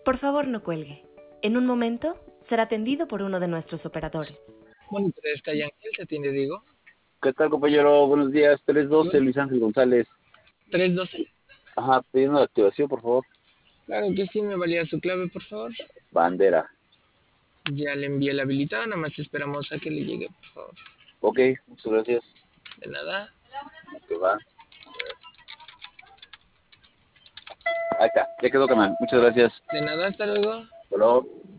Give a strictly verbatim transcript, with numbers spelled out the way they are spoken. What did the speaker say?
Por favor, no cuelgue. En un momento será atendido por uno de nuestros operadores. Monitor está Ángel, te atiende Diego. ¿Qué tal, compañero? Buenos días. tres doce, Bueno, Luis Ángel González. tres doce. Ajá, pidiendo la activación, por favor. Claro que sí, me valía su clave, por favor. Bandera. Ya le envié la habilitada, nada más esperamos a que le llegue, por favor. Ok, muchas gracias. De nada. Que va. Ahí está, ya quedó, canal. Muchas gracias. De nada, hasta luego. Hasta luego.